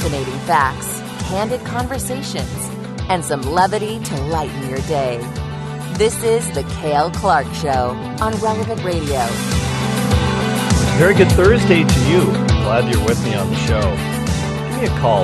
Fascinating facts, candid conversations, and some levity to lighten your day. This is The Cale Clark Show on Relevant Radio. Very good Thursday to you. Glad you're with me on the show. Give me a call,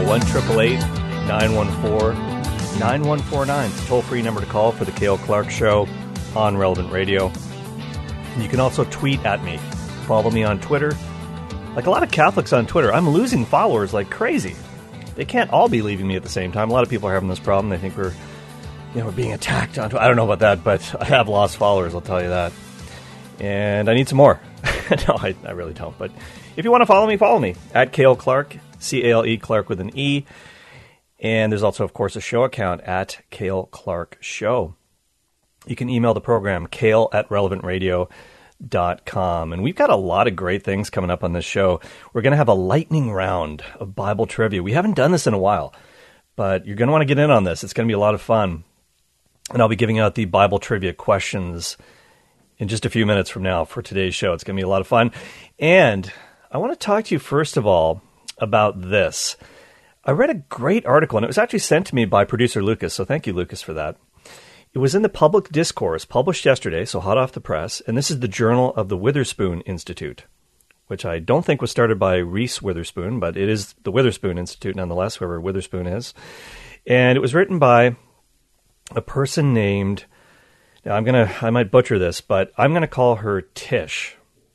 1-888-914-9149. It's a toll-free number to call for The Cale Clark Show on Relevant Radio. And you can also tweet at me. Follow me on Twitter. Like a lot of Catholics on Twitter, I'm losing followers like crazy. They can't all be leaving me at the same time. A lot of people are having this problem. They think we're being attacked on Twitter. I don't know about that, but I have lost followers, I'll tell you that. And I need some more. No, I really don't. But if you want to follow me, at Cale Clark, C-A-L-E, Clark with an E. And there's also, of course, a show account at Cale Clark Show. You can email the program, cale@relevantradio.com. And we've got a lot of great things coming up on this show. We're going to have a lightning round of Bible trivia. We haven't done this in a while, but you're going to want to get in on this. It's going to be a lot of fun. And I'll be giving out the Bible trivia questions in just a few minutes from now for today's show. It's going to be a lot of fun. And I want to talk to you, first of all, about this. I read a great article, and it was actually sent to me by producer Lucas, so thank you, Lucas, for that. It was in the Public Discourse, published yesterday, so hot off the press, and this is the Journal of the Witherspoon Institute, which I don't think was started by Reese Witherspoon, but it is the Witherspoon Institute nonetheless, whoever Witherspoon is. And it was written by a person named, now I might butcher this, but I'm going to call her Tish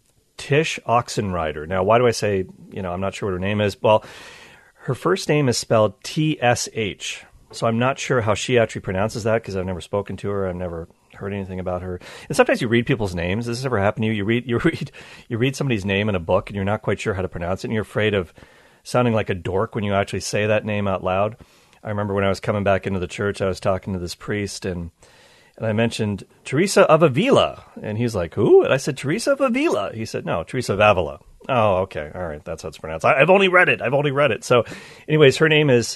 Oxenrider. Now, why do I say, I'm not sure what her name is? Well, her first name is spelled T-S-H. So I'm not sure how she actually pronounces that because I've never spoken to her. I've never heard anything about her. And sometimes you read people's names. Does this ever happen to you? You read somebody's name in a book and you're not quite sure how to pronounce it, and you're afraid of sounding like a dork when you actually say that name out loud. I remember when I was coming back into the church, I was talking to this priest, and I mentioned Teresa of Avila, and he's like, "Who?" And I said, "Teresa of Avila." He said, "No, Teresa of Avila." Oh, okay, all right, that's how it's pronounced. I've only read it. So, anyways, her name is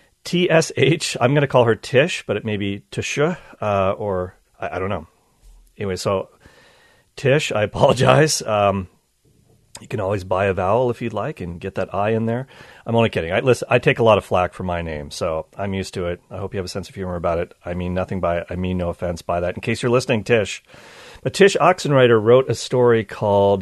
T-S-H. I'm going to call her Tish, but it may be Tisha, or I don't know. Anyway, so Tish, I apologize. You can always buy a vowel if you'd like and get that I in there. I'm only kidding. I take a lot of flack for my name, so I'm used to it. I hope you have a sense of humor about it. I mean nothing by it. I mean no offense by that, in case you're listening, Tish. But Tish Oxenrider wrote a story called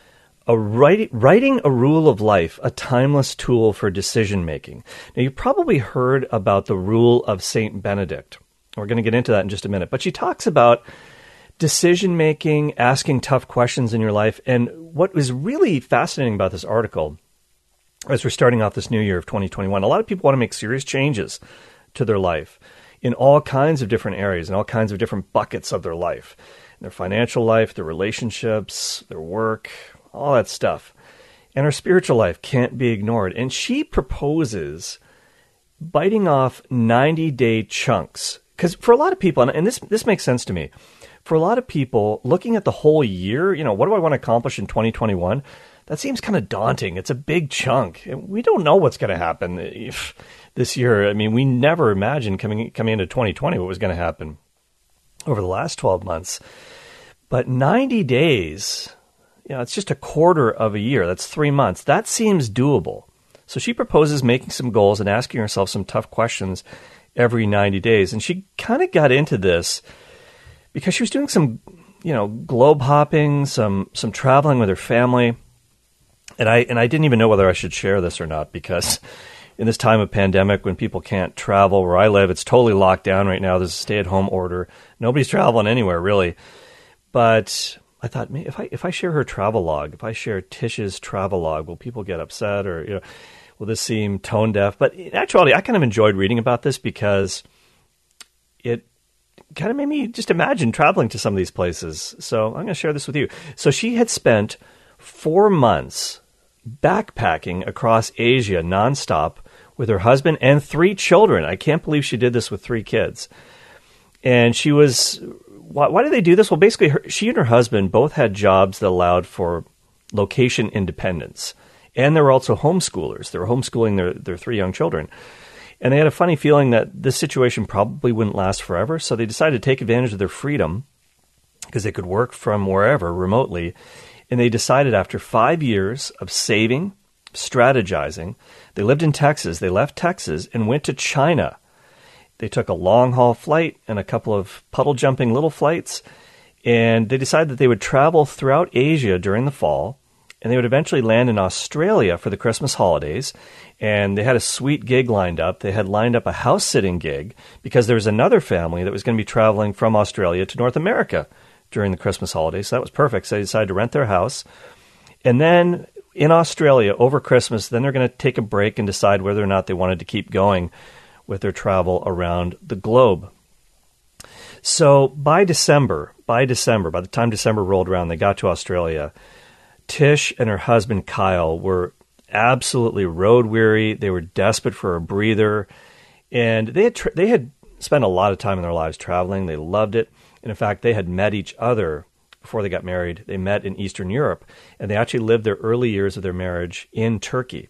Writing a Rule of Life, a Timeless Tool for Decision-Making. Now, you've probably heard about the Rule of St. Benedict. We're going to get into that in just a minute. But she talks about decision-making, asking tough questions in your life. And what was really fascinating about this article, as we're starting off this new year of 2021, a lot of people want to make serious changes to their life in all kinds of different areas, in all kinds of different buckets of their life. In their financial life, their relationships, their work, all that stuff. And our spiritual life can't be ignored. And she proposes biting off 90-day chunks. Because for a lot of people, and this makes sense to me, for a lot of people, looking at the whole year, what do I want to accomplish in 2021? That seems kind of daunting. It's a big chunk. And we don't know what's going to happen this year. I mean, we never imagined coming into 2020 what was going to happen over the last 12 months. But 90 days, it's just a quarter of a year. That's 3 months. That seems doable. So she proposes making some goals and asking herself some tough questions every 90 days. And she kind of got into this because she was doing some, globe hopping, some traveling with her family. And I didn't even know whether I should share this or not, because in this time of pandemic, when people can't travel, where I live, it's totally locked down right now. There's a stay-at-home order. Nobody's traveling anywhere, really. But I thought, if I share her travel log, if I share Tish's travel log, will people get upset, or will this seem tone deaf? But in actuality, I kind of enjoyed reading about this because it kind of made me just imagine traveling to some of these places. So I'm going to share this with you. So she had spent 4 months backpacking across Asia nonstop with her husband and 3 children. I can't believe she did this with 3 kids. And she was... Why did they do this? Well, basically, she and her husband both had jobs that allowed for location independence. And they were also homeschoolers. They were homeschooling their 3 young children. And they had a funny feeling that this situation probably wouldn't last forever. So they decided to take advantage of their freedom because they could work from wherever remotely. And they decided after 5 years of saving, strategizing. They lived in Texas. They left Texas and went to China. They took a long-haul flight and a couple of puddle-jumping little flights, and they decided that they would travel throughout Asia during the fall, and they would eventually land in Australia for the Christmas holidays. And they had a sweet gig lined up. They had lined up a house-sitting gig because there was another family that was going to be traveling from Australia to North America during the Christmas holidays. So that was perfect. So they decided to rent their house. And then in Australia over Christmas, then they're going to take a break and decide whether or not they wanted to keep going with their travel around the globe. So by the time December rolled around, they got to Australia. Tish and her husband, Kyle, were absolutely road weary. They were desperate for a breather. And they had spent a lot of time in their lives traveling. They loved it. And in fact, they had met each other before they got married. They met in Eastern Europe, and they actually lived their early years of their marriage in Turkey.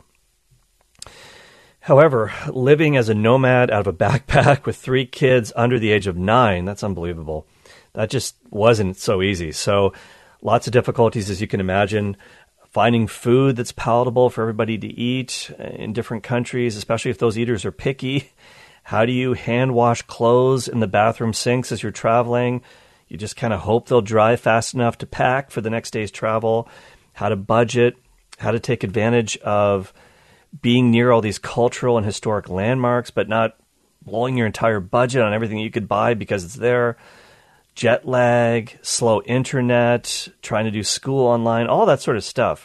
However, living as a nomad out of a backpack with 3 kids under the age of 9, that's unbelievable. That just wasn't so easy. So lots of difficulties, as you can imagine, finding food that's palatable for everybody to eat in different countries, especially if those eaters are picky. How do you hand wash clothes in the bathroom sinks as you're traveling? You just kind of hope they'll dry fast enough to pack for the next day's travel. How to budget, how to take advantage of being near all these cultural and historic landmarks, but not blowing your entire budget on everything you could buy because it's there. Jet lag, slow internet, trying to do school online, all that sort of stuff.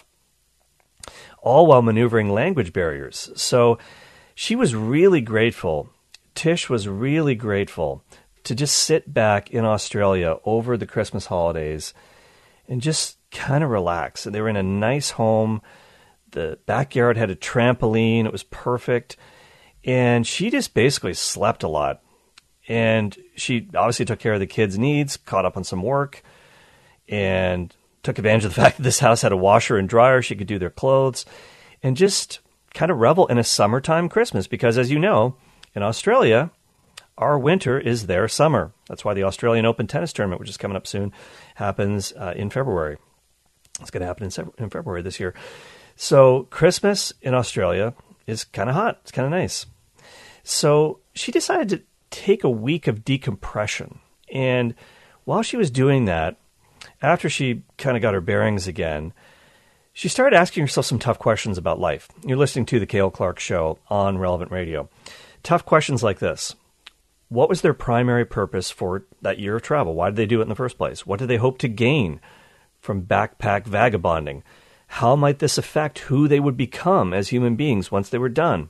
All while maneuvering language barriers. So she was really grateful. Tish was really grateful to just sit back in Australia over the Christmas holidays and just kind of relax. They were in a nice home. The backyard had a trampoline. It was perfect. And she just basically slept a lot. And she obviously took care of the kids' needs, caught up on some work, and took advantage of the fact that this house had a washer and dryer. She could do their clothes and just kind of revel in a summertime Christmas. Because as you know, in Australia, our winter is their summer. That's why the Australian Open tennis tournament, which is coming up soon, happens in February. It's going to happen in February this year. So Christmas in Australia is kind of hot. It's kind of nice. So she decided to take a week of decompression. And while she was doing that, after she kind of got her bearings again, she started asking herself some tough questions about life. You're listening to The Cale Clark Show on Relevant Radio. Tough questions like this. What was their primary purpose for that year of travel? Why did they do it in the first place? What did they hope to gain from backpack vagabonding? How might this affect who they would become as human beings once they were done?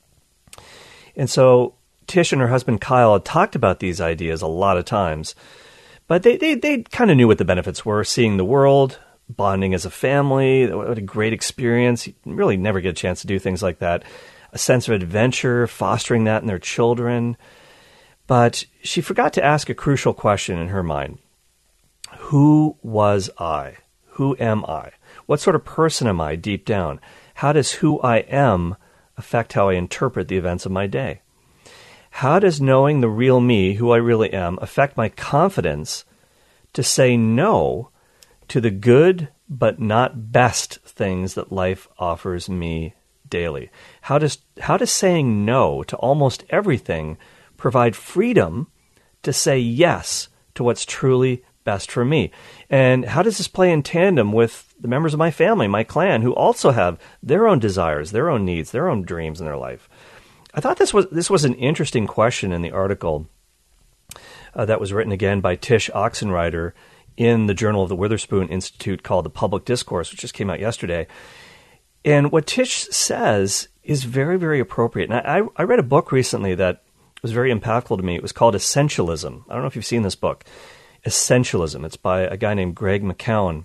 And so Tish and her husband Kyle had talked about these ideas a lot of times, but they kind of knew what the benefits were, seeing the world, bonding as a family. What a great experience. You really never get a chance to do things like that. A sense of adventure, fostering that in their children. But she forgot to ask a crucial question in her mind. Who was I? Who am I? What sort of person am I deep down? How does who I am affect how I interpret the events of my day? How does knowing the real me, who I really am, affect my confidence to say no to the good but not best things that life offers me daily? How does saying no to almost everything provide freedom to say yes to what's truly best for me? And how does this play in tandem with the members of my family, my clan, who also have their own desires, their own needs, their own dreams in their life? I thought this was an interesting question in the article that was written again by Tish Oxenreider in the Journal of the Witherspoon Institute called The Public Discourse, which just came out yesterday. And what Tish says is very, very appropriate. And I read a book recently that was very impactful to me. It was called Essentialism. I don't know if you've seen this book. Essentialism. It's by a guy named Greg McKeown.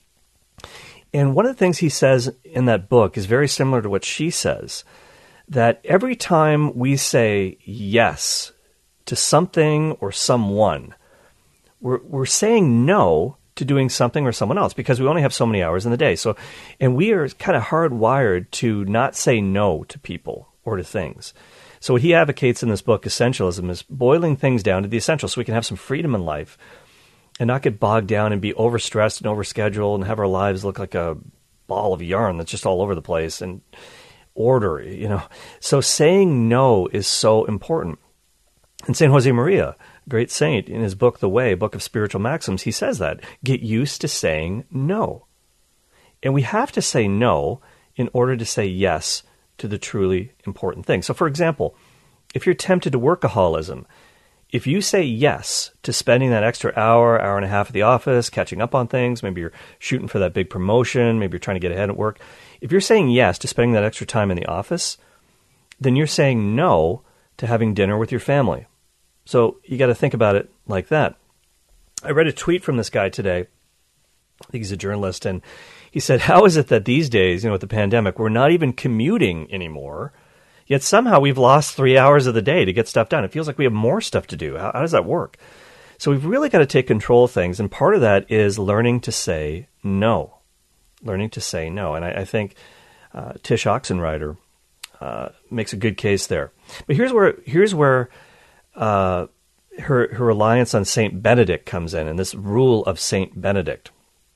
And one of the things he says in that book is very similar to what she says, that every time we say yes to something or someone, we're saying no to doing something or someone else because we only have so many hours in the day. So, and we are kind of hardwired to not say no to people or to things. So what he advocates in this book, Essentialism, is boiling things down to the essentials so we can have some freedom in life and not get bogged down and be overstressed and overscheduled and have our lives look like a ball of yarn that's just all over the place, and order, So saying no is so important. And St. Josemaria, great saint, in his book, The Way, Book of Spiritual Maxims, he says that. Get used to saying no. And we have to say no in order to say yes to the truly important thing. So, for example, if you're tempted to workaholism, if you say yes to spending that extra hour and a half at the office, catching up on things, maybe you're shooting for that big promotion, maybe you're trying to get ahead at work. If you're saying yes to spending that extra time in the office, then you're saying no to having dinner with your family. So you got to think about it like that. I read a tweet from this guy today. I think he's a journalist, and he said, how is it that these days, with the pandemic, we're not even commuting anymore, yet somehow we've lost 3 hours of the day to get stuff done? It feels like we have more stuff to do. How does that work? So we've really got to take control of things, and part of that is learning to say no. Learning to say no. And I think Tish Oxenreider makes a good case there. But here's where her reliance on Saint Benedict comes in, and this rule of Saint Benedict.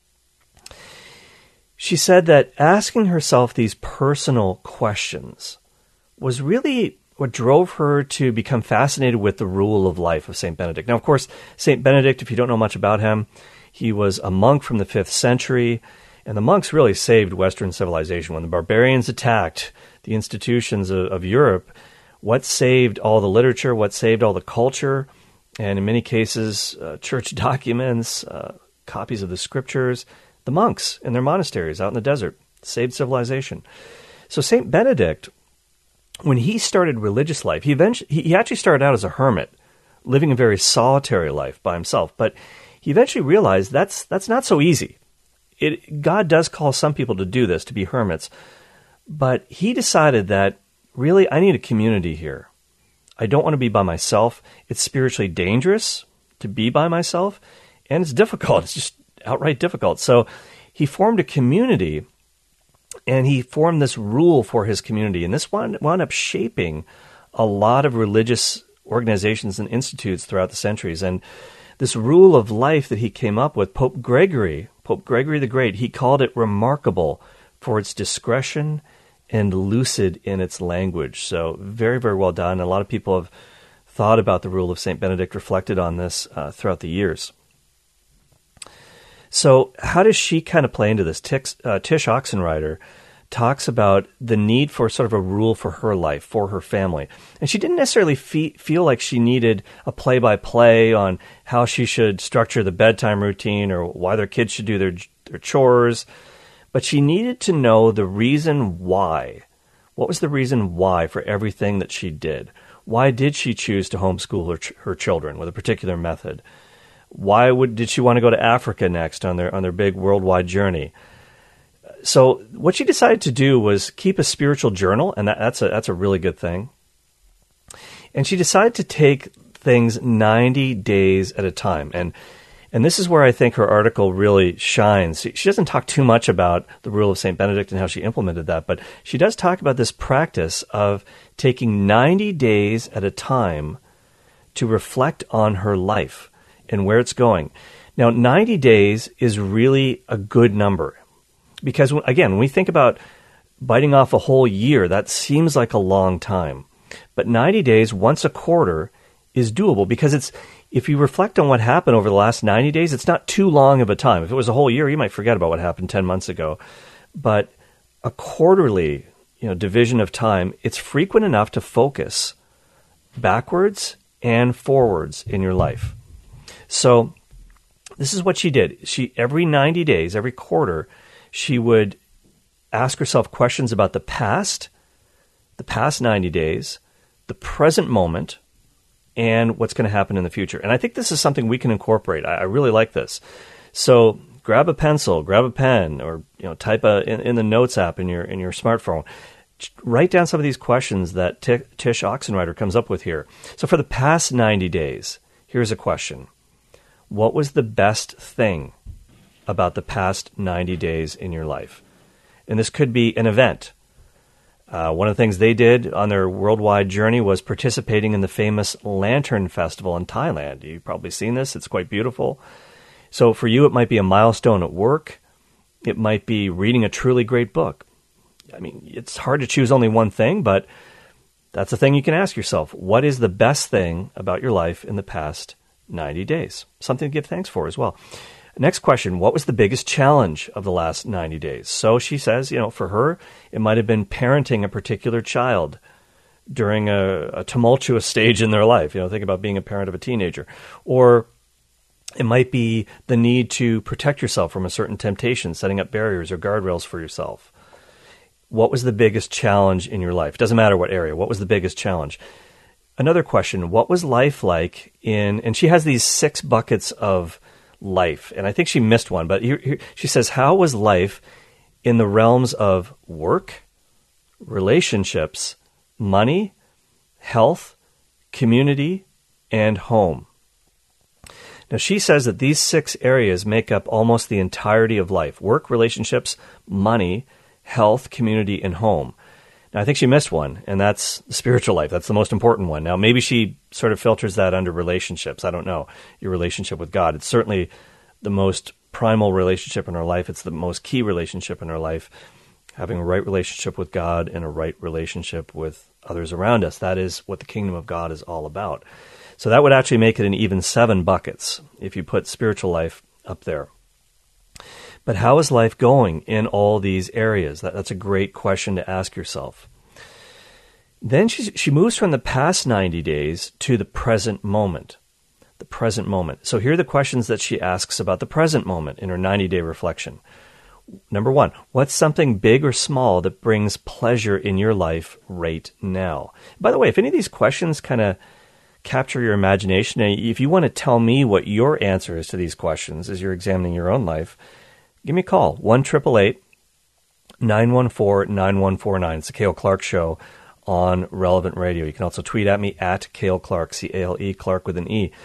She said that asking herself these personal questions was really what drove her to become fascinated with the rule of life of Saint Benedict. Now, of course, Saint Benedict, if you don't know much about him, he was a monk from the 5th century, and the monks really saved Western civilization. When the barbarians attacked the institutions of Europe, what saved all the literature, what saved all the culture, and in many cases, church documents, copies of the scriptures, the monks in their monasteries out in the desert, saved civilization. So Saint Benedict, when he started religious life, he actually started out as a hermit, living a very solitary life by himself. But he eventually realized that's not so easy. God does call some people to do this, to be hermits. But he decided that, really, I need a community here. I don't want to be by myself. It's spiritually dangerous to be by myself, and it's difficult. It's just outright difficult. So he formed a community, and he formed this rule for his community. And this wound up shaping a lot of religious organizations and institutes throughout the centuries. And this rule of life that he came up with, Pope Gregory the Great, he called it remarkable for its discretion and lucid in its language. So very, very well done. A lot of people have thought about the rule of St. Benedict, reflected on this throughout the years. So how does she kind of play into this? Tish Oxenreider talks about the need for sort of a rule for her life, for her family. And she didn't necessarily feel like she needed a play-by-play on how she should structure the bedtime routine or why their kids should do their chores. But she needed to know the reason why. What was the reason why for everything that she did? Why did she choose to homeschool her children with a particular method? Why did she want to go to Africa next on their big worldwide journey? So what she decided to do was keep a spiritual journal, and that's a really good thing. And she decided to take things 90 days at a time. And this is where I think her article really shines. She doesn't talk too much about the rule of St. Benedict and how she implemented that, but she does talk about this practice of taking 90 days at a time to reflect on her life and where it's going. Now, 90 days is really a good number because, again, when we think about biting off a whole year, that seems like a long time. But 90 days, once a quarter, is doable because if you reflect on what happened over the last 90 days, it's not too long of a time. If it was a whole year, you might forget about what happened 10 months ago. But a quarterly division of time, it's frequent enough to focus backwards and forwards in your life. So this is what she did. Every 90 days, every quarter, she would ask herself questions about the past 90 days, the present moment, and what's going to happen in the future. And I think this is something we can incorporate. I really like this. So grab a pencil, grab a pen, or type in the Notes app in your smartphone. Write down some of these questions that Tish Oxenreider comes up with here. So for the past 90 days, here's a question. What was the best thing about the past 90 days in your life? And this could be an event. One of the things they did on their worldwide journey was participating in the famous Lantern Festival in Thailand. You've probably seen this. It's quite beautiful. So for you, it might be a milestone at work. It might be reading a truly great book. I mean, it's hard to choose only one thing, but that's a thing you can ask yourself. What is the best thing about your life in the past 90 days? Something to give thanks for as well. Next question, what was the biggest challenge of the last 90 days? So she says, for her, it might have been parenting a particular child during a tumultuous stage in their life. Think about being a parent of a teenager. Or it might be the need to protect yourself from a certain temptation, setting up barriers or guardrails for yourself. What was the biggest challenge in your life? It doesn't matter what area. What was the biggest challenge? Another question, what was life like and she has these 6 buckets of life, and I think she missed one, but here she says, how was life in the realms of work, relationships, money, health, community, and home? Now, she says that these 6 areas make up almost the entirety of life: work, relationships, money, health, community, and home. Now, I think she missed one, and that's the spiritual life. That's the most important one. Now, maybe she sort of filters that under relationships. I don't know, your relationship with God. It's certainly the most primal relationship in our life. It's the most key relationship in our life, having a right relationship with God and a right relationship with others around us. That is what the kingdom of God is all about. So that would actually make it an even 7 buckets if you put spiritual life up there. But how is life going in all these areas? That's a great question to ask yourself. Then she moves from the past 90 days to the present moment. The present moment. So here are the questions that she asks about the present moment in her 90-day reflection. Number 1, what's something big or small that brings pleasure in your life right now? By the way, if any of these questions kind of capture your imagination, and if you want to tell me what your answer is to these questions as you're examining your own life, give me a call, 1-888-914-9149. It's the Cale Clark Show on Relevant Radio. You can also tweet at me at Cale Clark, C-A-L-E, Clark with an E.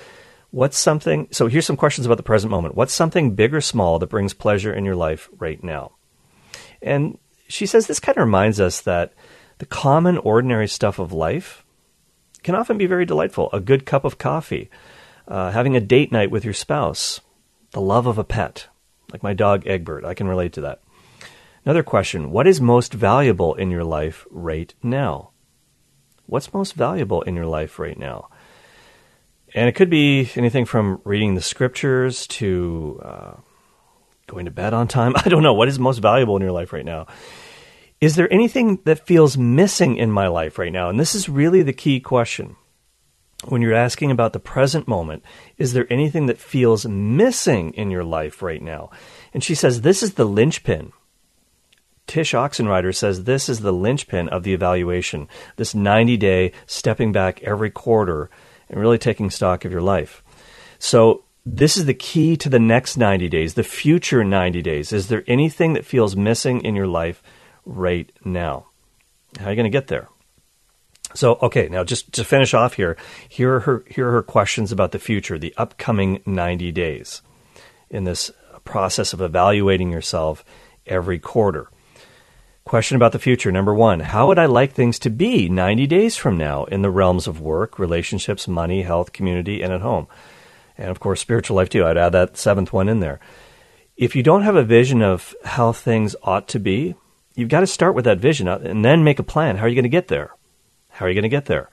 So here's some questions about the present moment. What's something big or small that brings pleasure in your life right now? And she says this kind of reminds us that the common, ordinary stuff of life can often be very delightful. A good cup of coffee, having a date night with your spouse, the love of a pet, like my dog Egbert. I can relate to that. Another question, what is most valuable in your life right now? What's most valuable in your life right now? And it could be anything from reading the scriptures to going to bed on time. I don't know. What is most valuable in your life right now? Is there anything that feels missing in my life right now? And this is really the key question. When you're asking about the present moment, is there anything that feels missing in your life right now? And she says this is the linchpin. Tish Oxenrider says this is the linchpin of the evaluation, this 90-day stepping back every quarter and really taking stock of your life. So this is the key to the next 90 days, the future 90 days. Is there anything that feels missing in your life right now? How are you going to get there? So, okay, now just to finish off here are her questions about the future, the upcoming 90 days in this process of evaluating yourself every quarter. Question about the future. Number 1, how would I like things to be 90 days from now in the realms of work, relationships, money, health, community, and at home? And of course, spiritual life too. I'd add that 7th one in there. If you don't have a vision of how things ought to be, you've got to start with that vision and then make a plan. How are you going to get there? How are you going to get there?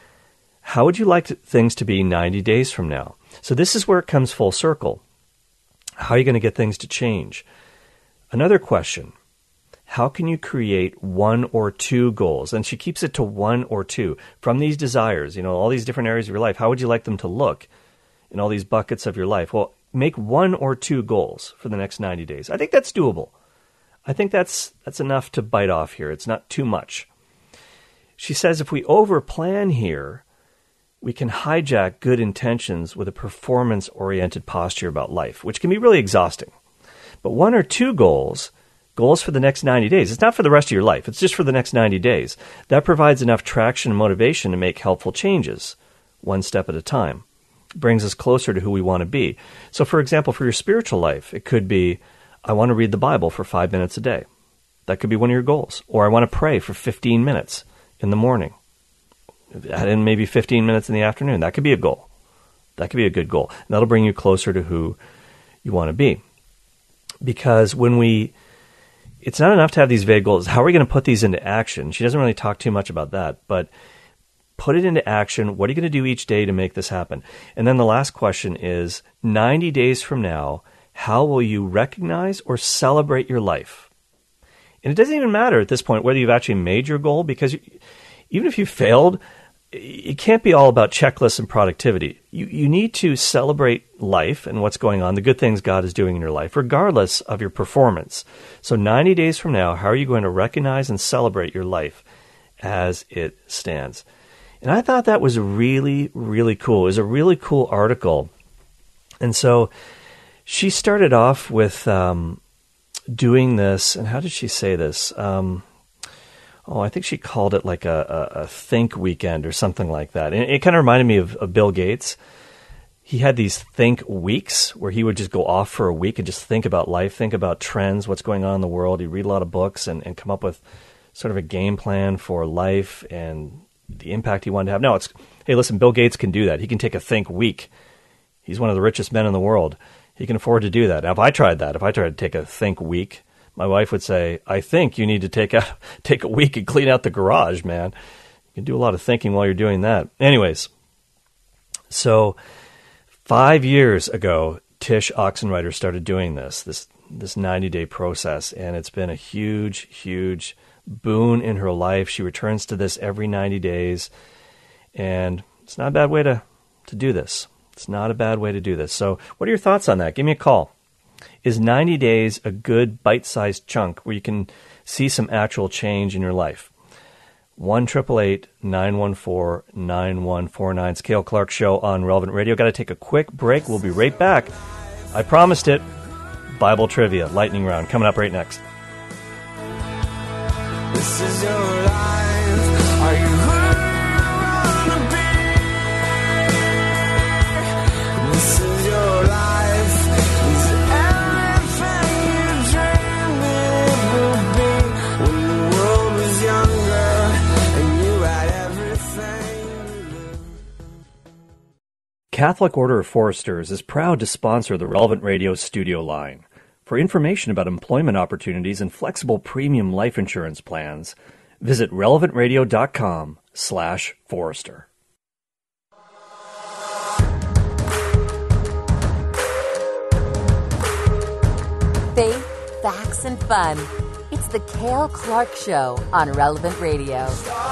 How would you like things to be 90 days from now? So this is where it comes full circle. How are you going to get things to change? Another question, how can you create 1 or 2 goals? And she keeps it to 1 or 2 from these desires, all these different areas of your life. How would you like them to look in all these buckets of your life? Well, make 1 or 2 goals for the next 90 days. I think that's doable. I think that's enough to bite off here. It's not too much. She says if we overplan here, we can hijack good intentions with a performance-oriented posture about life, which can be really exhausting. But 1 or 2 goals for the next 90 days, it's not for the rest of your life. It's just for the next 90 days. That provides enough traction and motivation to make helpful changes, one step at a time. It brings us closer to who we want to be. So, for example, for your spiritual life, it could be, I want to read the Bible for 5 minutes a day. That could be one of your goals. Or I want to pray for 15 minutes in the morning. Add in maybe 15 minutes in the afternoon. That could be a goal. That could be a good goal. And that'll bring you closer to who you want to be. because it's not enough to have these vague goals. How are we going to put these into action? She doesn't really talk too much about that, but put it into action. What are you going to do each day to make this happen? And then the last question is, 90 days from now, how will you recognize or celebrate your life? And it doesn't even matter at this point whether you've actually made your goal, because even if you failed, it can't be all about checklists and productivity. You need to celebrate life and what's going on, the good things God is doing in your life, regardless of your performance. So 90 days from now, how are you going to recognize and celebrate your life as it stands? And I thought that was really, really cool. It was a really cool article. And so she started off with doing this, and how did she say this? I think she called it like a think weekend or something like that. And it kind of reminded me of Bill Gates. He had these think weeks where he would just go off for a week and just think about life, think about trends, what's going on in the world. He'd read a lot of books and come up with sort of a game plan for life and the impact he wanted to have. No, hey, listen, Bill Gates can do that. He can take a think week. He's one of the richest men in the world. He can afford to do that. Now, if I tried to take a think week, my wife would say, I think you need to take a week and clean out the garage, man. You can do a lot of thinking while you're doing that. Anyways, so 5 years ago, Tish Oxenreider started doing this 90-day process, and it's been a huge, huge boon in her life. She returns to this every 90 days, and it's not a bad way to do this. It's not a bad way to do this. So what are your thoughts on that? Give me a call. Is 90 days a good bite-sized chunk where you can see some actual change in your life? 1-888-914-9149. It's Cale Clark Show on Relevant Radio. Got to take a quick break. We'll be right back. I promised it. Bible trivia, lightning round, coming up right next. This is your life. Are you where you wanna be? This is your life. Is it everything you dreamed it would be when the world was younger and you had everything? Catholic Order of Foresters is proud to sponsor the Relevant Radio studio line. For information about employment opportunities and flexible premium life insurance plans, visit relevantradio.com/Forester. Faith, facts, and fun. It's the Cale Clark Show on Relevant Radio.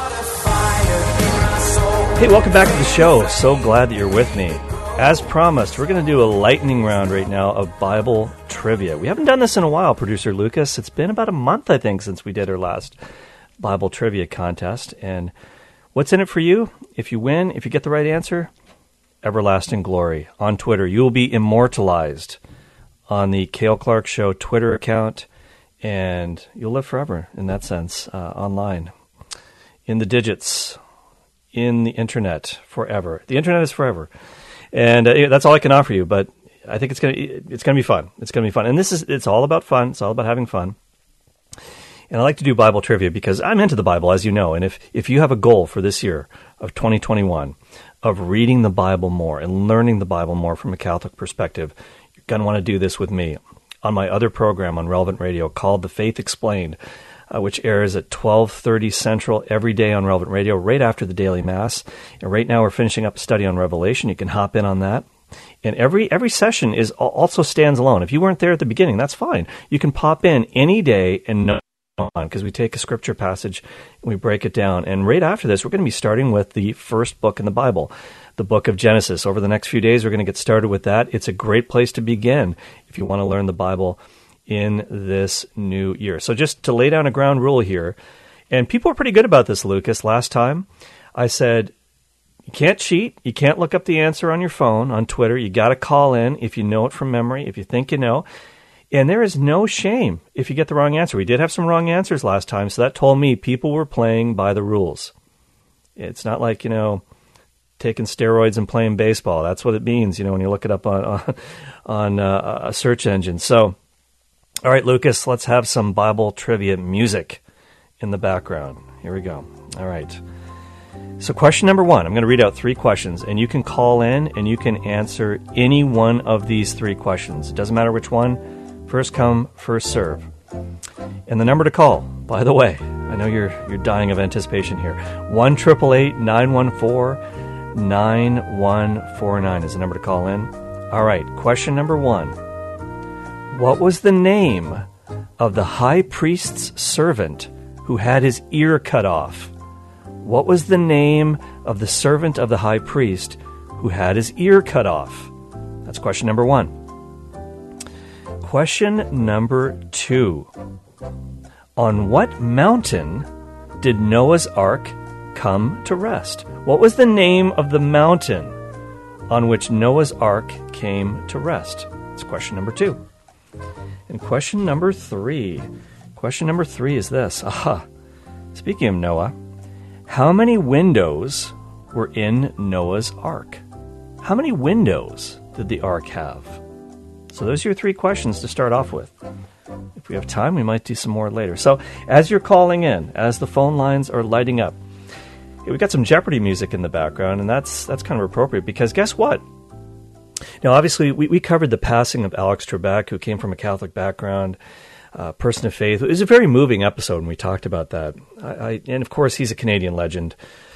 Hey, welcome back to the show. So glad that you're with me. As promised, we're going to do a lightning round right now of Bible trivia. We haven't done this in a while, Producer Lucas. It's been about a month, I think, since we did our last Bible trivia contest. And what's in it for you? If you win, if you get the right answer, everlasting glory. On Twitter, you will be immortalized on the Cale Clark Show Twitter account, and you'll live forever in that sense, online, in the digits, in the internet, forever. The internet is forever. And that's all I can offer you, but I think it's gonna be fun. It's gonna be fun, and it's all about fun. It's all about having fun. And I like to do Bible trivia because I'm into the Bible, as you know. And if you have a goal for this year of 2021 of reading the Bible more and learning the Bible more from a Catholic perspective, you're gonna want to do this with me on my other program on Relevant Radio called The Faith Explained, which airs at 12:30 Central every day on Relevant Radio, right after the Daily Mass. And right now we're finishing up a study on Revelation. You can hop in on that. And every session also stands alone. If you weren't there at the beginning, that's fine. You can pop in any day and know on, because we take a scripture passage and we break it down. And right after this, we're going to be starting with the first book in the Bible, the book of Genesis. Over the next few days, we're going to get started with that. It's a great place to begin if you want to learn the Bible in this new year. So just to lay down a ground rule here, and people are pretty good about this, Lucas. Last time I said, you can't cheat. You can't look up the answer on your phone, on Twitter. You got to call in if you know it from memory, if you think you know. And there is no shame if you get the wrong answer. We did have some wrong answers last time, so that told me people were playing by the rules. It's not like, taking steroids and playing baseball. That's what it means, when you look it up on a search engine. So, all right, Lucas, let's have some Bible trivia music in the background. Here we go. All right. So question number 1, I'm going to read out 3 questions, and you can call in and you can answer any one of these 3 questions. It doesn't matter which one. First come, first serve. And the number to call, by the way, I know you're dying of anticipation here. 1-888-914-9149 is the number to call in. All right, question number 1. What was the name of the high priest's servant who had his ear cut off? What was the name of the servant of the high priest who had his ear cut off? That's question number 1. Question number 2. On what mountain did Noah's Ark come to rest? What was the name of the mountain on which Noah's Ark came to rest? That's question number 2. And question number 3. Question number 3 is this. Speaking of Noah, how many windows were in Noah's Ark? How many windows did the Ark have? So those are your 3 questions to start off with. If we have time, we might do some more later. So as you're calling in, as the phone lines are lighting up, we got some Jeopardy music in the background, and that's kind of appropriate because guess what? Now, obviously, we covered the passing of Alex Trebek, who came from a Catholic background, person of faith. It was a very moving episode when we talked about that. And, of course, he's a Canadian legend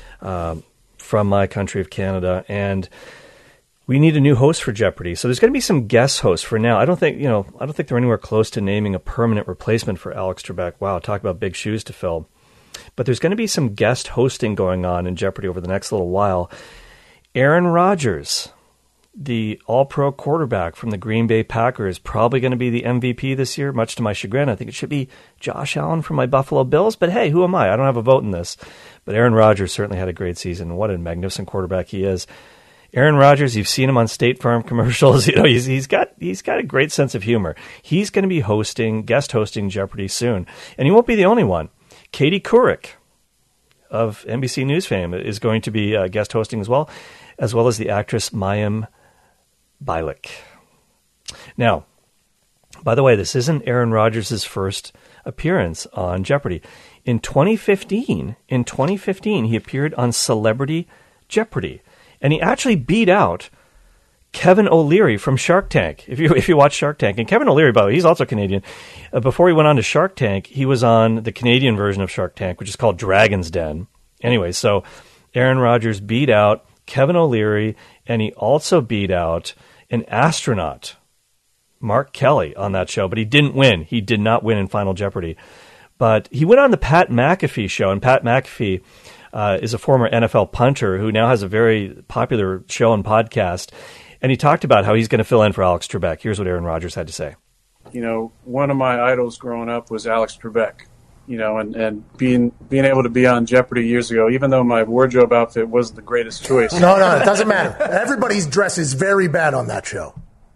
from my country of Canada, and we need a new host for Jeopardy. So there's going to be some guest hosts for now. I don't think they're anywhere close to naming a permanent replacement for Alex Trebek. Wow, talk about big shoes to fill. But there's going to be some guest hosting going on in Jeopardy over the next little while. Aaron Rodgers, the all-pro quarterback from the Green Bay Packers, probably going to be the MVP this year, much to my chagrin. I think it should be Josh Allen from my Buffalo Bills. But hey, who am I? I don't have a vote in this. But Aaron Rodgers certainly had a great season. What a magnificent quarterback he is. Aaron Rodgers, you've seen him on State Farm commercials. He's got a great sense of humor. He's going to be guest hosting Jeopardy soon, and he won't be the only one. Katie Couric of NBC News fame is going to be guest hosting as well as the actress Mayim Bialik. Now, by the way, this isn't Aaron Rodgers' first appearance on Jeopardy. In 2015, he appeared on Celebrity Jeopardy. And he actually beat out Kevin O'Leary from Shark Tank. If you watch Shark Tank, and Kevin O'Leary, by the way, he's also Canadian. Before he went on to Shark Tank, he was on the Canadian version of Shark Tank, which is called Dragon's Den. Anyway, so Aaron Rodgers beat out Kevin O'Leary, and he also beat out an astronaut, Mark Kelly, on that show. But he didn't win. He did not win in Final Jeopardy. But he went on the Pat McAfee show, and Pat McAfee is a former NFL punter who now has a very popular show and podcast. And he talked about how he's going to fill in for Alex Trebek. Here's what Aaron Rodgers had to say. One of my idols growing up was Alex Trebek, and being able to be on Jeopardy years ago, even though my wardrobe outfit wasn't the greatest choice. No, it doesn't matter. Everybody's dress is very bad on that show.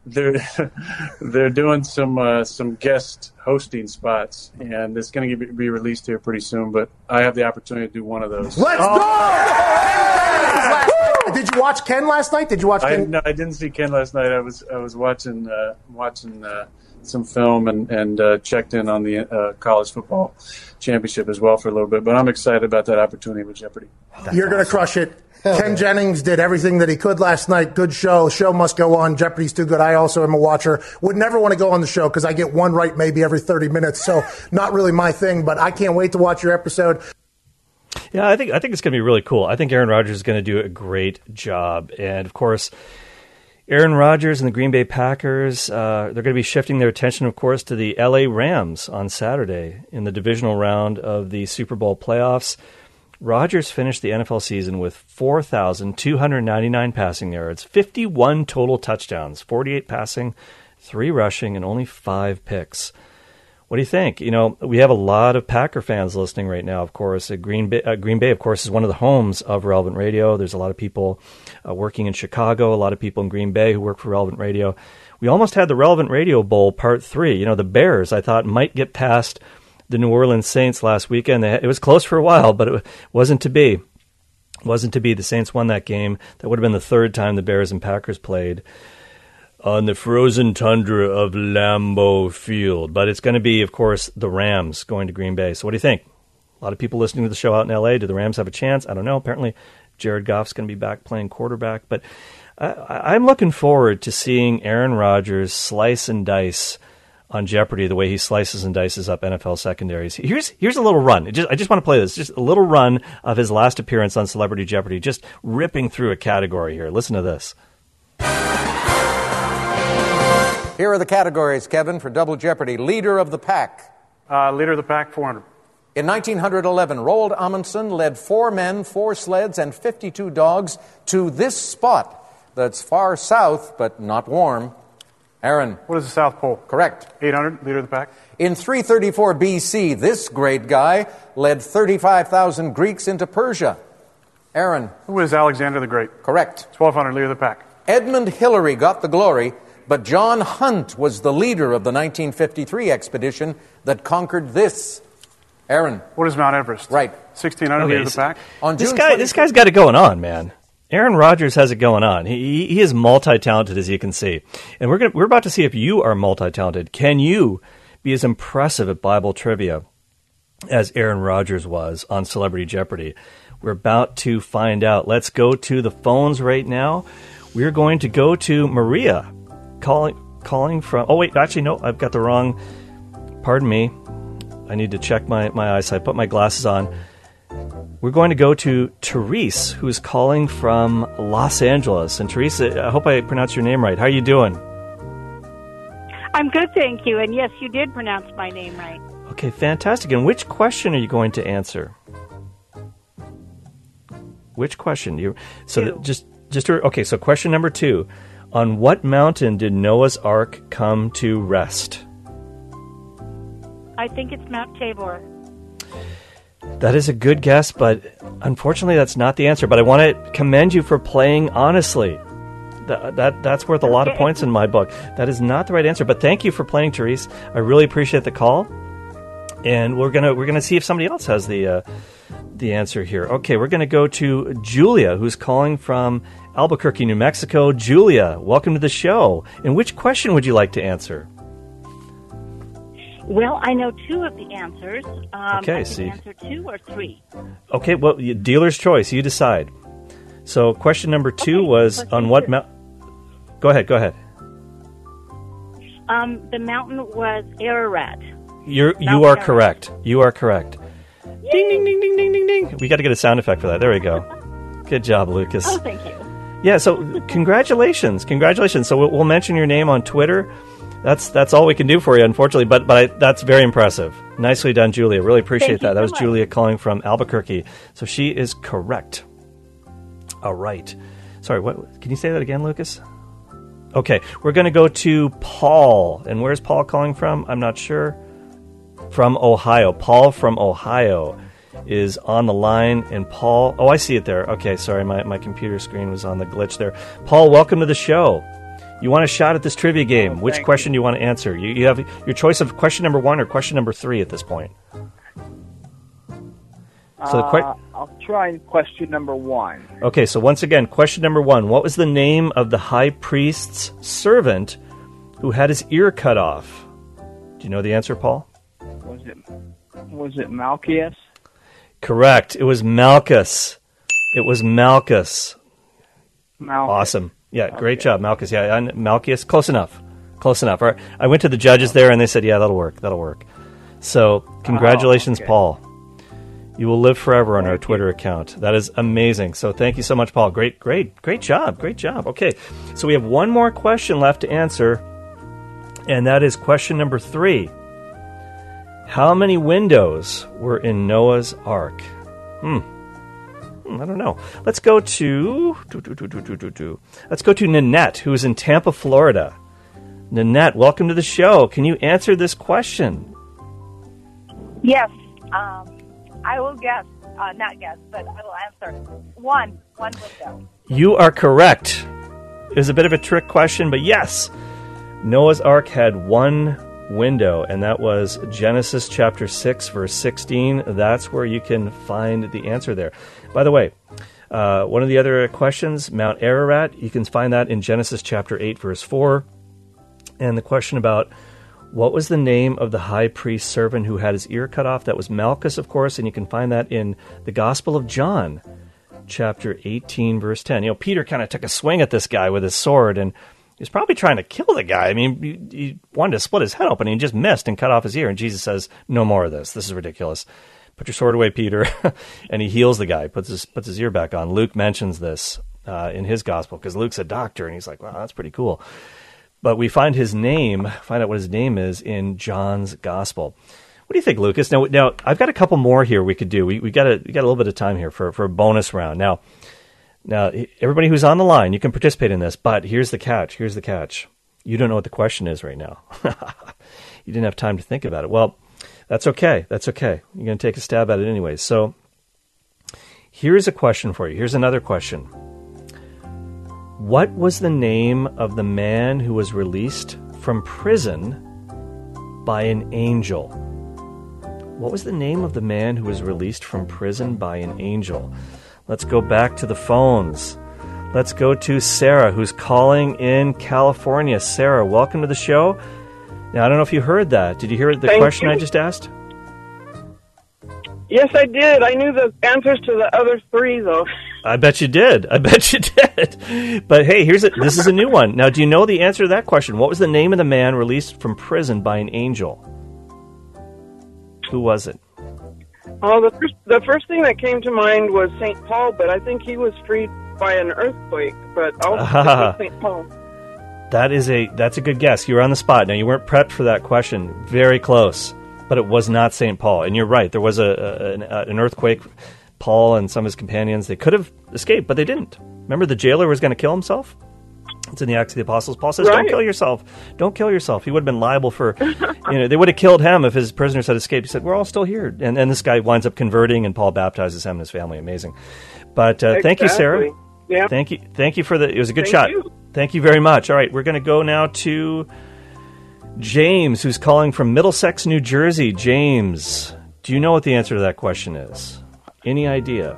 They're doing some guest hosting spots, and it's going to be released here pretty soon. But I have the opportunity to do one of those. Let's go! Did you watch Ken last night? Ken? No, I didn't see Ken last night. I was watching some film and checked in on the college football championship as well for a little bit. But I'm excited about that opportunity with Jeopardy. You're going to crush it. Ken Jennings did everything that he could last night. Good show. Show must go on. Jeopardy's too good. I also am a watcher. Would never want to go on the show because I get one right maybe every 30 minutes. So not really my thing, but I can't wait to watch your episode. Yeah, I think it's going to be really cool. I think Aaron Rodgers is going to do a great job. And, of course, Aaron Rodgers and the Green Bay Packers, they're going to be shifting their attention, of course, to the L.A. Rams on Saturday in the divisional round of the Super Bowl playoffs. Rodgers finished the NFL season with 4,299 passing yards, 51 total touchdowns, 48 passing, 3 rushing, and only 5 picks. What do you think? We have a lot of Packer fans listening right now, of course. Green Bay, of course, is one of the homes of Relevant Radio. There's a lot of people working in Chicago, a lot of people in Green Bay who work for Relevant Radio. We almost had the Relevant Radio Bowl Part 3. The Bears, I thought, might get past the New Orleans Saints last weekend. It was close for a while, but it wasn't to be. The Saints won that game. That would have been the 3rd time the Bears and Packers played on the frozen tundra of Lambeau Field. But it's going to be, of course, the Rams going to Green Bay. So what do you think? A lot of people listening to the show out in L.A. Do the Rams have a chance? I don't know. Apparently, Jared Goff's going to be back playing quarterback. But I'm looking forward to seeing Aaron Rodgers slice and dice on Jeopardy, the way he slices and dices up NFL secondaries. Here's a little run. I just want to play this. Just a little run of his last appearance on Celebrity Jeopardy, just ripping through a category here. Listen to this. Here are the categories, Kevin, for Double Jeopardy. Leader of the pack. Leader of the pack, 400. In 1911, Roald Amundsen led 4 men, 4 sleds, and 52 dogs to this spot that's far south but not warm. Aaron. What is the South Pole? Correct. 800, leader of the pack. In 334 BC, this great guy led 35,000 Greeks into Persia. Aaron. Who is Alexander the Great? Correct. 1200, leader of the pack. Edmund Hillary got the glory, but John Hunt was the leader of the 1953 expedition that conquered this. Aaron. What is Mount Everest? Right. 1600, leader of the pack. On This guy's got it going on, man. Aaron Rodgers has it going on. He is multi-talented, as you can see. And we're about to see if you are multi-talented. Can you be as impressive at Bible trivia as Aaron Rodgers was on Celebrity Jeopardy? We're about to find out. Let's go to the phones right now. We're going to go to Maria calling from... Oh, wait, actually, no, I've got the wrong... Pardon me. I need to check my eyesight. Put my glasses on. We're going to go to Therese, who's calling from Los Angeles. And Therese, I hope I pronounced your name right. How are you doing? I'm good, thank you. And yes, you did pronounce my name right. Okay, fantastic. And which question are you going to answer? Which question? Okay, so question number 2. On what mountain did Noah's Ark come to rest? I think it's Mount Tabor. That is a good guess, but unfortunately that's not the answer. But I want to commend you for playing honestly. That's worth a lot of points in my book. That is not the right answer, but thank you for playing, Therese. I really appreciate the call. And we're gonna see if somebody else has the answer here. Okay, we're gonna go to Julia, who's calling from Albuquerque, New Mexico. Julia, welcome to the show. And which question would you like to answer? Well, I know 2 of the answers. Okay, I can answer 2 or 3. Okay, well, dealer's choice. You decide. So question number 2 was on what mountain... Go ahead. The mountain was Ararat. You are correct. You are correct. Yay. Ding, ding, ding, ding, ding, ding, ding. We got to get a sound effect for that. There we go. Good job, Lucas. Oh, thank you. Yeah, so congratulations. So we'll mention your name on Twitter. That's all we can do for you, unfortunately, but that's very impressive. Nicely done, Julia. Really appreciate that. That was Julia calling from Albuquerque. So she is correct. All right. Sorry, what? Can you say that again, Lucas? Okay, we're going to go to Paul. And where's Paul calling from? I'm not sure. From Ohio. Paul from Ohio is on the line. And Paul... Oh, I see it there. Okay, sorry, my computer screen was on the glitch there. Paul, welcome to the show. You want a shot at this trivia game. Which question do you want to answer? You have your choice of question number 1 or question number 3 at this point. So I'll try question number 1. Okay, so once again, question number 1. What was the name of the high priest's servant who had his ear cut off? Do you know the answer, Paul? Was it Malchus? Correct. It was Malchus. Awesome. Yeah, great job, Malchus. Yeah, Malchus. Close enough. All right. I went to the judges there, and they said, yeah, that'll work. So, congratulations, Paul. You will live forever on our Twitter account. That is amazing. So thank you so much, Paul. Great job. Okay, so we have one more question left to answer, and that is question number 3. How many windows were in Noah's Ark? I don't know. Let's go to Nanette, who is in Tampa, Florida. Nanette, welcome to the show. Can you answer this question? Yes. I will guess. Not guess, but I will answer. One window. You are correct. It was a bit of a trick question, but yes. Noah's Ark had one window, and that was Genesis chapter 6, verse 16. That's where you can find the answer there. By the way, one of the other questions, Mount Ararat, you can find that in Genesis chapter 8, verse 4. And the question about what was the name of the high priest's servant who had his ear cut off? That was Malchus, of course, and you can find that in the Gospel of John, chapter 18, verse 10. Peter kind of took a swing at this guy with his sword, and He was probably trying to kill the guy. I mean, he wanted to split his head open, and he just missed and cut off his ear. And Jesus says, no more of this. This is ridiculous. Put your sword away, Peter. And he heals the guy, puts his ear back on. Luke mentions this in his gospel because Luke's a doctor, and he's like, wow, that's pretty cool. But we find out what his name is in John's gospel. What do you think, Lucas? Now I've got a couple more here we could do. We got a little bit of time here for a bonus round. Now, everybody who's on the line, you can participate in this, but here's the catch. You don't know what the question is right now. You didn't have time to think about it. Well, that's okay. You're going to take a stab at it anyway. So here's a question for you. Here's another question. What was the name of the man who was released from prison by an angel? What was the name of the man who was released from prison by an angel? Let's go back to the phones. Let's go to Sarah, who's calling in California. Sarah, welcome to the show. Now, I don't know if you heard that. Did you hear the question I just asked? Yes, I did. I knew the answers to the other three, though. I bet you did. But hey, this is a new one. Now, do you know the answer to that question? What was the name of the man released from prison by an angel? Who was it? Oh, the first thing that came to mind was St. Paul, but I think he was freed by an earthquake. But I'll stick with St. Paul. That's a good guess. You were on the spot. Now, you weren't prepped for that question. Very close, but it was not St. Paul. And you're right. There was an earthquake. Paul and some of his companions, they could have escaped, but they didn't. Remember, the jailer was going to kill himself? It's in the Acts of the Apostles. Paul says, Don't kill yourself. Don't kill yourself. He would have been liable for, they would have killed him if his prisoners had escaped. He said, we're all still here. And this guy winds up converting, and Paul baptizes him and his family. Amazing. But Thank you, Sarah. Yeah. Thank you for it was a good shot. Thank you very much. All right, we're going to go now to James, who's calling from Middlesex, New Jersey. James, do you know what the answer to that question is? Any idea?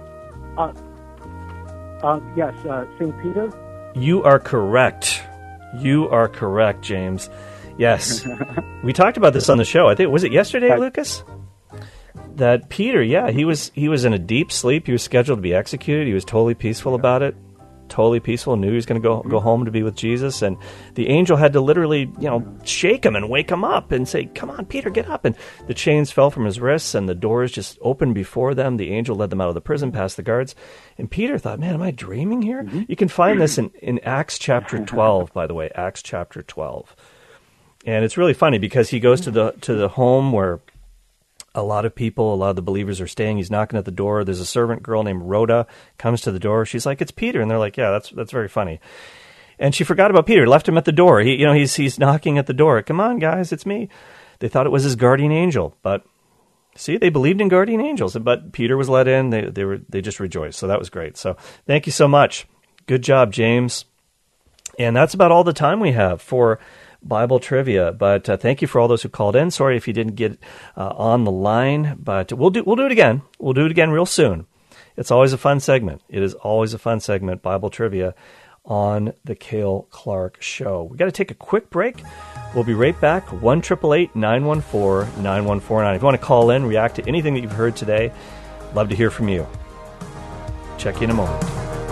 Yes, St. Peter? You are correct. James. Yes. We talked about this on the show. I think, was it yesterday, Lucas? That Peter, he was in a deep sleep. He was scheduled to be executed. He was totally peaceful about it. Totally peaceful, knew he was going to go home to be with Jesus, and the angel had to literally, shake him and wake him up and say, "Come on, Peter, get up!" And the chains fell from his wrists, and the doors just opened before them. The angel led them out of the prison, past the guards, and Peter thought, "Man, am I dreaming here?" Mm-hmm. You can find this in Acts chapter 12, by the way, Acts chapter 12, and it's really funny because he goes to the home where a lot of the believers are staying. He's knocking at the door. There's a servant girl named Rhoda, comes to the door. She's like, "It's Peter." And they're like, "Yeah, that's very funny." And she forgot about Peter, left him at the door. He's knocking at the door. "Come on, guys, it's me." They thought it was his guardian angel. But see, they believed in guardian angels. But Peter was let in. They just rejoiced. So that was great. So thank you so much. Good job, James. And that's about all the time we have for Bible trivia, but thank you for all those who called in. Sorry if you didn't get on the line, but we'll do it again. We'll do it again real soon. It's always a fun segment. It is always a fun segment, Bible trivia, on the Cale Clark Show. We got to take a quick break. We'll be right back. 1-888-914-9149. If you want to call in, react to anything that you've heard today, love to hear from you. Check you in a moment.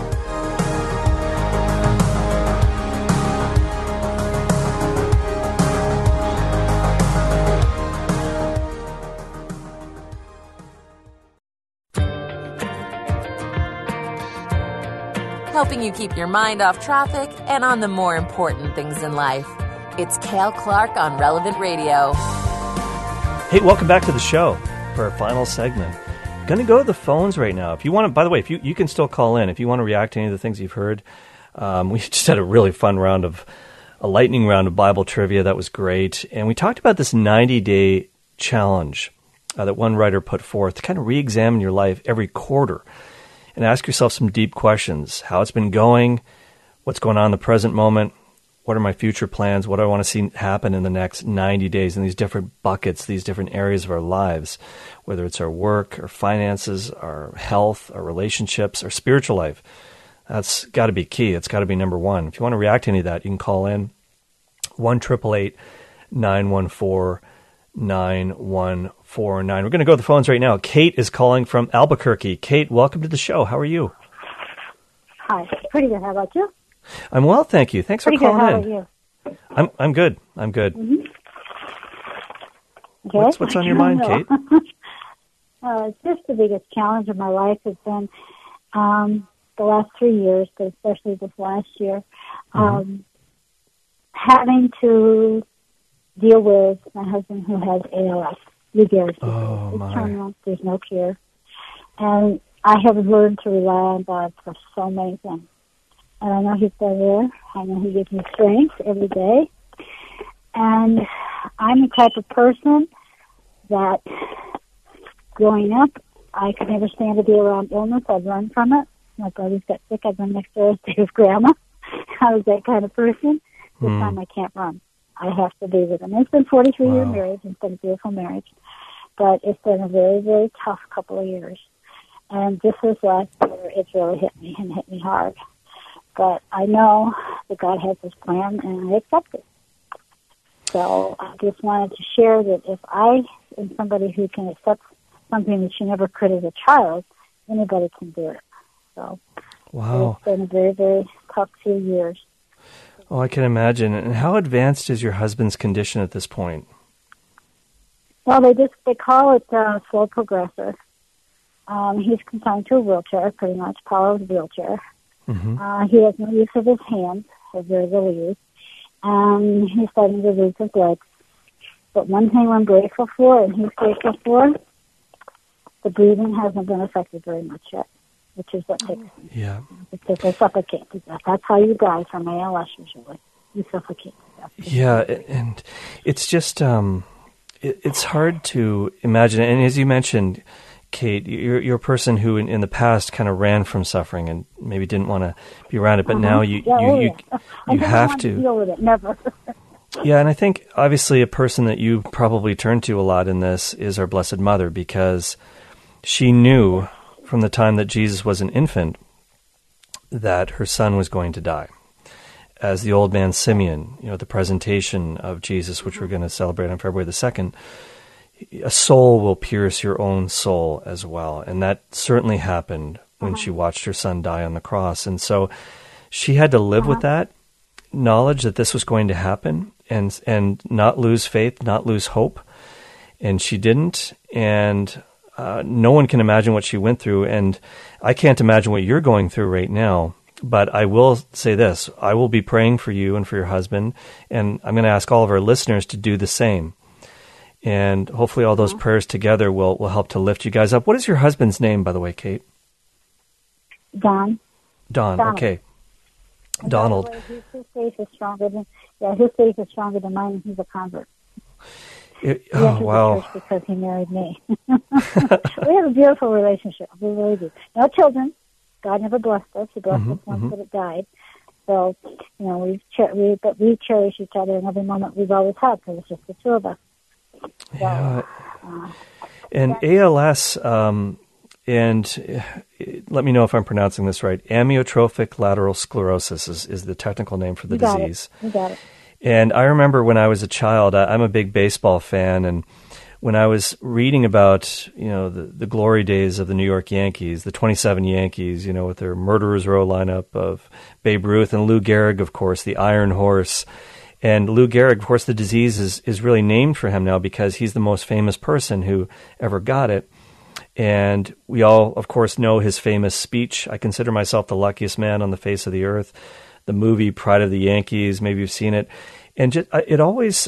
Helping you keep your mind off traffic and on the more important things in life. It's Cale Clark on Relevant Radio. Hey, welcome back to the show for our final segment. Going to go to the phones right now. If you want to, by the way, if you can still call in if you want to react to any of the things you've heard. We just had a really fun lightning round of Bible trivia. That was great. And we talked about this 90-day challenge that one writer put forth to kind of re-examine your life every quarter and ask yourself some deep questions. How it's been going, what's going on in the present moment, what are my future plans, what do I want to see happen in the next 90 days in these different buckets, these different areas of our lives, whether it's our work, our finances, our health, our relationships, our spiritual life. That's got to be key. It's got to be number one. If you want to react to any of that, you can call in 1-888-914-9149. We're going to go to the phones right now. Kate is calling from Albuquerque. Kate, welcome to the show. How are you? Hi. Pretty good. How about you? I'm well, thank you. Thanks Pretty for calling good. in. How about you? I'm good. I'm good. Mm-hmm. Okay. What's on your mind, Kate? Just the biggest challenge of my life has been the last 3 years, but especially this last year, having to deal with my husband who has ALS, Lou Gehrig's disease. Oh, It's my. terminal. There's no cure. And I have learned to rely on God for so many things. And I know He's been there. I know He gives me strength every day. And I'm the type of person that growing up, I could never stand to be around illness. I'd run from it. My brothers got sick. I'd run next door to stay with Grandma. I was that kind of person. This time I can't run. I have to be with him. It's been 43-year marriage. It's been a beautiful marriage. But it's been a very, very tough couple of years. And just this last year, it's really hit me and hit me hard. But I know that God has His plan, and I accept it. So I just wanted to share that if I am somebody who can accept something that you never could as a child, anybody can do it. So it's been a very, very tough 2 years. Oh, I can imagine. And how advanced is your husband's condition at this point? Well, they call it slow progressive. He's consigned to a wheelchair, pretty much powered wheelchair. He has no use of his hands, or very little use. And he's starting to lose his legs. But one thing I'm grateful for, and he's grateful for, the breathing hasn't been affected very much yet, which is what takes me. Yeah. Because they suffocate to death. That's how you die from ALS usually. You suffocate to death. Yeah, and it's just, it's hard to imagine. And as you mentioned, Kate, you're a person who in the past kind of ran from suffering and maybe didn't want to be around it, but now you have to deal with it. Never. Yeah, and I think obviously a person that you probably turn to a lot in this is our Blessed Mother, because she knew from the time that Jesus was an infant that her son was going to die. As the old man Simeon, the presentation of Jesus, which we're going to celebrate on February the 2nd, a soul will pierce your own soul as well. And that certainly happened when she watched her son die on the cross. And so she had to live with that knowledge that this was going to happen and not lose faith, not lose hope. And she didn't. And no one can imagine what she went through. And I can't imagine what you're going through right now. But I will say this. I will be praying for you and for your husband. And I'm going to ask all of our listeners to do the same. And hopefully all those prayers together will help to lift you guys up. What is your husband's name, by the way, Kate? Don. Donald. Okay. And Donald. by the way, his faith is stronger than mine, and he's a convert. Wow. The church because he married me. We have a beautiful relationship. We really do. No children. God never blessed us. He blessed us once, but it died. So, we cherish each other in every moment we've always had, because it's just the two of us. Yeah. And ALS, and let me know if I'm pronouncing this right, amyotrophic lateral sclerosis is the technical name for the disease. You got it. And I remember when I was a child, I'm a big baseball fan, and when I was reading about, the glory days of the New York Yankees, the 27 Yankees, with their murderer's row lineup of Babe Ruth and Lou Gehrig, of course, the Iron Horse. And Lou Gehrig, of course, the disease is really named for him now because he's the most famous person who ever got it. And we all, of course, know his famous speech, "I consider myself the luckiest man on the face of the earth." The movie Pride of the Yankees, maybe you've seen it. And it always,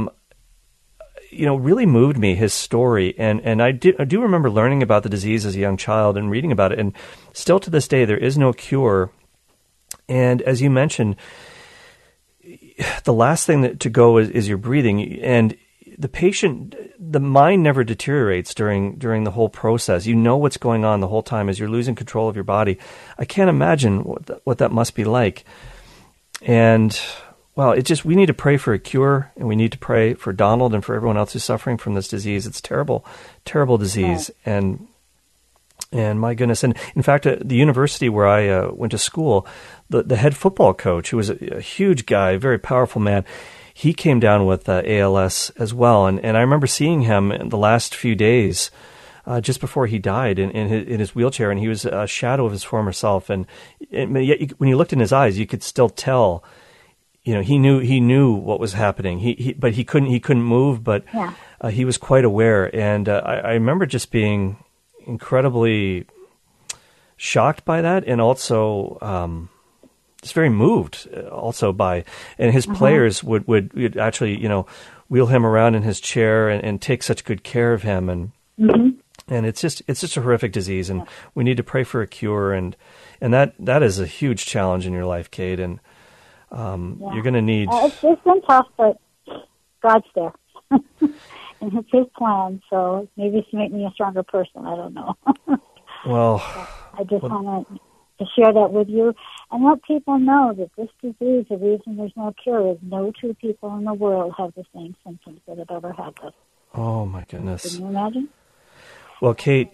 really moved me, his story. And I do remember learning about the disease as a young child and reading about it. And still to this day, there is no cure. And as you mentioned, the last thing to go is your breathing. And the mind never deteriorates during the whole process. You know what's going on the whole time as you're losing control of your body. I can't imagine what that must be like. And, well, we need to pray for a cure, and we need to pray for Donald and for everyone else who's suffering from this disease. It's terrible, terrible disease. Right. And my goodness. And in fact, the university where I went to school, the head football coach, who was a huge guy, very powerful man, he came down with ALS as well. And I remember seeing him in the last few days just before he died in his wheelchair, and he was a shadow of his former self. And yet, when you looked in his eyes, you could still tell. He knew what was happening. But he couldn't move. But he was quite aware. And I remember just being incredibly shocked by that, and also just very moved also by. And his players would actually wheel him around in his chair and take such good care of him. And and it's just a horrific disease, and we need to pray for a cure. And that is a huge challenge in your life, Kate. And you're going to need. It's been tough, but God's there, and it's His plan. So maybe it's to make me a stronger person. I don't know. Well, I just wanted to share that with you and let people know that this disease, the reason there's no cure, is no two people in the world have the same symptoms that have ever had this. Oh my goodness! Can you imagine? Well, Kate,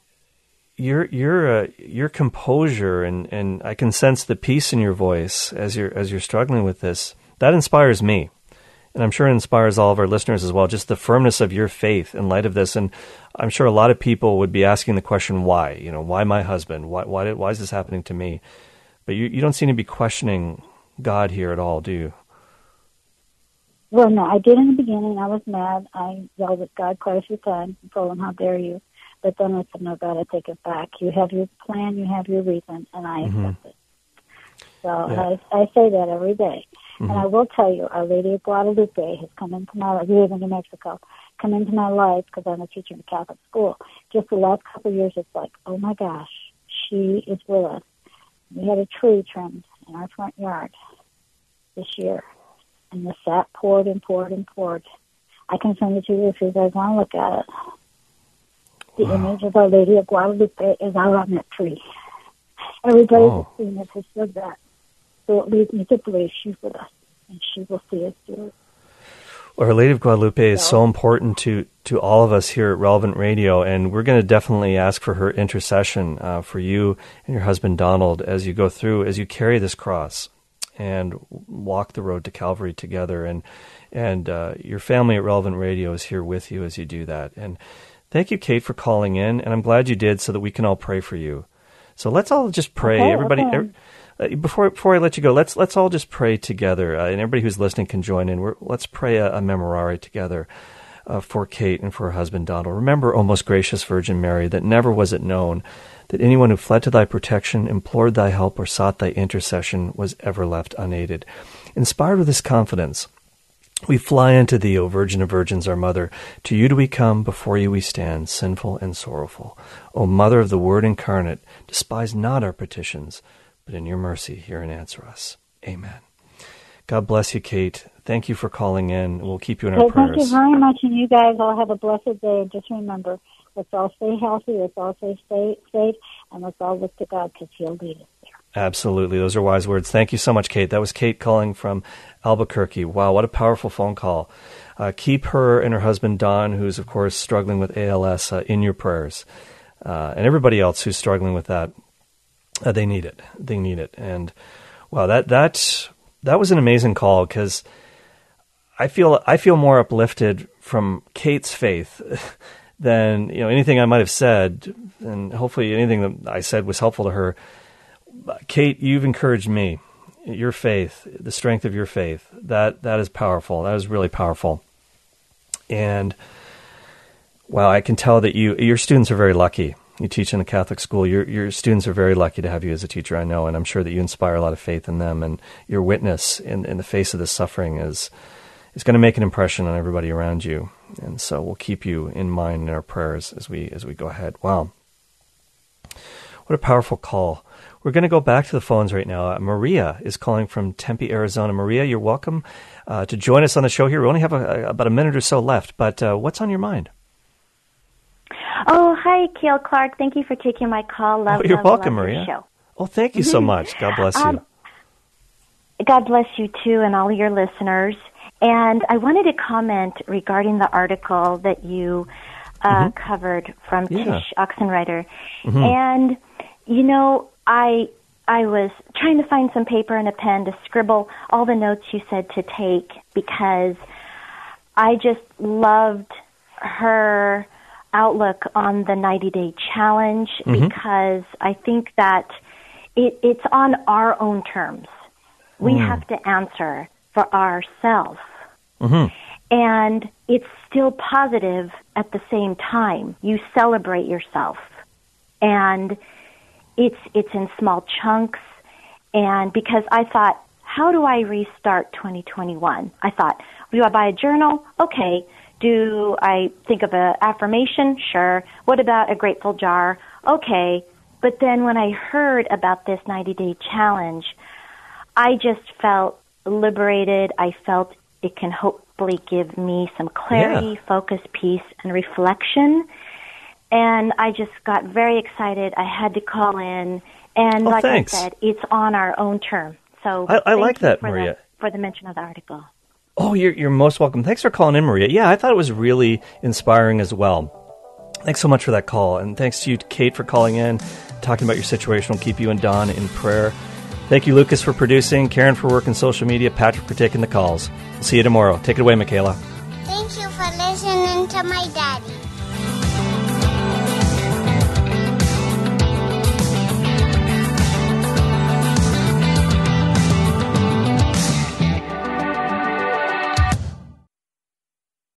your composure and I can sense the peace in your voice as you're struggling with this. That inspires me, and I'm sure it inspires all of our listeners as well. Just the firmness of your faith in light of this, and I'm sure a lot of people would be asking the question, why? Why my husband? Why is this happening to me? But you don't seem to be questioning God here at all, do you? Well, no, I did in the beginning. I was mad. I yelled at God quite a few times and told Him, how dare you? But then I said, no, God, I take it back. You have your plan, you have your reason, and I accept it. So I say that every day. And I will tell you, Our Lady of Guadalupe has come into my life. We live in New Mexico. Come into my life because I'm a teacher in a Catholic school. Just the last couple of years, it's like, oh my gosh, she is with us. We had a tree trimmed in our front yard this year, and the sap poured and poured and poured. I can send it to you if you guys want to look at it. The image of Our Lady of Guadalupe is out on that tree. Everybody that's seen it has said that. So it leads me to believe she's with us, and she will see us through it. Well, Our Lady of Guadalupe is so important to all of us here at Relevant Radio, and we're going to definitely ask for her intercession for you and your husband Donald as you go through, as you carry this cross and walk the road to Calvary together. And your family at Relevant Radio is here with you as you do that. And thank you, Kate, for calling in, and I'm glad you did so that we can all pray for you. So let's all just pray. Okay, Everybody. Before I let you go, let's all just pray together, and everybody who's listening can join in. Let's pray a memorare together for Kate and for her husband Donald. Remember, O most gracious Virgin Mary, that never was it known that anyone who fled to thy protection, implored thy help, or sought thy intercession was ever left unaided. Inspired with this confidence, we fly unto thee, O Virgin of Virgins, our Mother. To you do we come, before you we stand, sinful and sorrowful. O Mother of the Word incarnate, despise not our petitions, but in your mercy hear and answer us. Amen. God bless you, Kate. Thank you for calling in. We'll keep you in our prayers. Thank you very much, and you guys all have a blessed day. And just remember, let's all stay healthy, let's all stay safe, and let's all look to God because He'll lead us there. Absolutely. Those are wise words. Thank you so much, Kate. That was Kate calling from Albuquerque. Wow, what a powerful phone call. Keep her and her husband, Don, who's, of course, struggling with ALS, in your prayers. And everybody else who's struggling with that. They need it. They need it. And wow, that was an amazing call, because I feel more uplifted from Kate's faith than anything I might have said, and hopefully anything that I said was helpful to her. Kate, you've encouraged me. Your faith, the strength of your faith, that is powerful. That is really powerful. And wow, I can tell that your students are very lucky. You teach in a Catholic school. Your students are very lucky to have you as a teacher, I know, and I'm sure that you inspire a lot of faith in them. And your witness in the face of this suffering is going to make an impression on everybody around you. And so we'll keep you in mind in our prayers as we go ahead. Wow, what a powerful call! We're going to go back to the phones right now. Maria is calling from Tempe, Arizona. Maria, you're welcome to join us on the show here. We only have about a minute or so left, but what's on your mind? Oh, hi, Cale Clark. Thank you for taking my call. You're welcome, Maria. Show. Oh, thank you so much. God bless you. God bless you, too, and all your listeners. And I wanted to comment regarding the article that you covered from Tish Oxenreiter. And, I was trying to find some paper and a pen to scribble all the notes you said to take, because I just loved her outlook on the 90-day challenge because I think that it's on our own terms. We have to answer for ourselves. And it's still positive at the same time. You celebrate yourself. And it's in small chunks. And because I thought, how do I restart 2021? I thought, do I buy a journal? Okay. Do I think of an affirmation? Sure. What about a grateful jar? Okay. But then when I heard about this 90-day challenge, I just felt liberated. I felt it can hopefully give me some clarity, focus, peace, and reflection. And I just got very excited. I had to call in. And like thanks. I said, it's on our own term. So I like that, Maria. For the mention of the article. Oh, you're most welcome. Thanks for calling in, Maria. Yeah, I thought it was really inspiring as well. Thanks so much for that call. And thanks to you, Kate, for calling in, talking about your situation. We'll keep you and Don in prayer. Thank you, Lucas, for producing, Karen for working social media, Patrick for taking the calls. We'll see you tomorrow. Take it away, Michaela. Thank you for listening to my daddy.